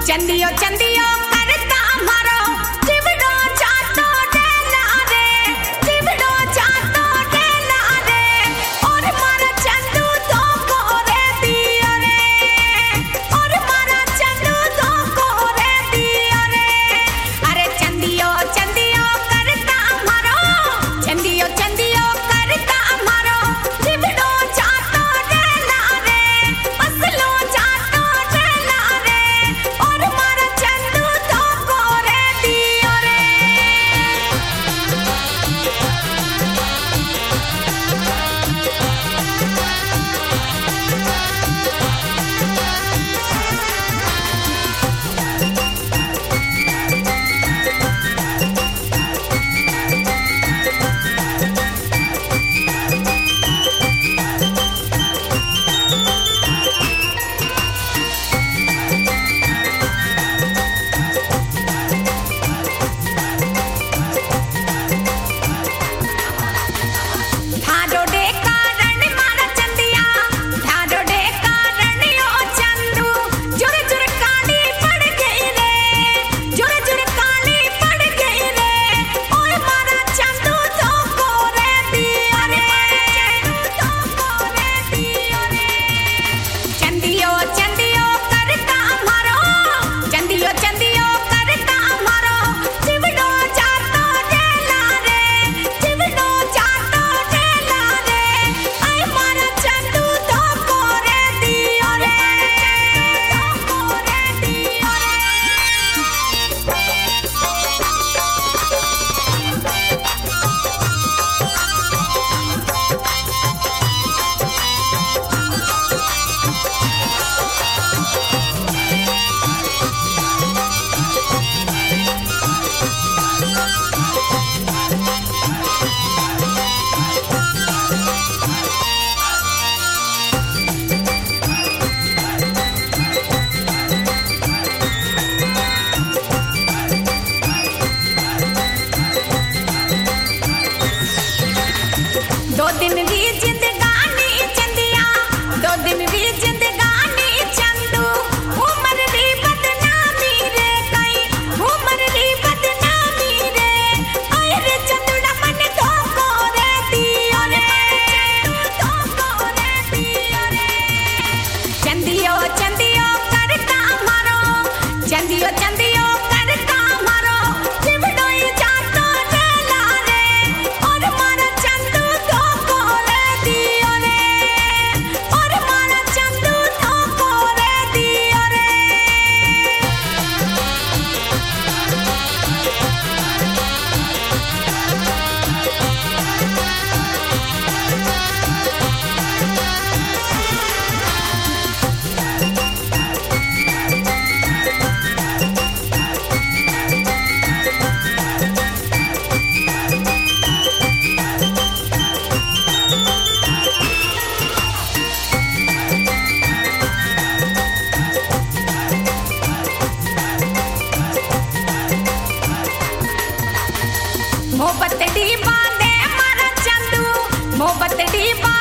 चंदियो चंदियो करता मारो चिवड़ो चाटो डेला रे चिवड़ो चाटो डेला रे और मारा चंदू तो कोरे दियो रे और मारा चंदू तो कोरे दियो रे अरे चंदियो चंदियो करता मारो चंदियो चंदियो करता मारो चिवड़ो चाटो डेला रे असलो चाटो डेला रे और मारा चंदू तो कोरे दियो रे धाडो डे कारण मारा चंदिया धाडो डे कारण ओ चंदू जुर जुर काली पड़ गई रे जुर जुर काली पड़ गई रे ओए मारा चंदू तो कोरे दियो रे चंदू तो कोरे दियो रे चंदियो चंदियो करता मारो चंदियो चंदियो करता मारो चिवड़ो चाटो डेला रे चिवड़ो चाटो डेला रे आई मारा चंदू तो कोरे दियो रे चंदू तो कोरे दियो रे दो दिन की जिंदगानी चंदिया दो दिन की जिंदगानी चंदू उम्र री बदनामी रे कई उम्र री बदनामी रे आए रे चंदूड़ा मन तो कोरे दियो रे चंदू तो कोरे दियो रे चंदियो चंदियो करता मारो चंदियो चंदियो करता मारो चिवड़ो चाटो डेला रे और मारा चंदू तो कोरे दियो रे और मारा चंदू तो कोरे दियो रे मोहब्बत डी बांधे मारा चंदू मोहब्बत डी